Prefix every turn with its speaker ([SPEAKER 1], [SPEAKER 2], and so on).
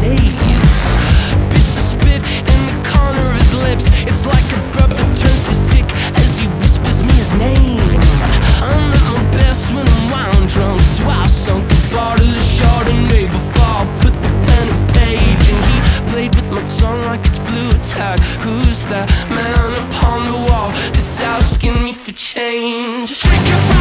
[SPEAKER 1] grenades. Bits of spit in the corner of his lips. It's like a brother turns to sick as he whispers me his name. I'm at my best when I'm wine drunk, so I sunk a bottle of Chardonnay before I put the pen to page. And he played with my tongue like it's blue tag. Who's that man upon the wall that's asking me for change? Drinking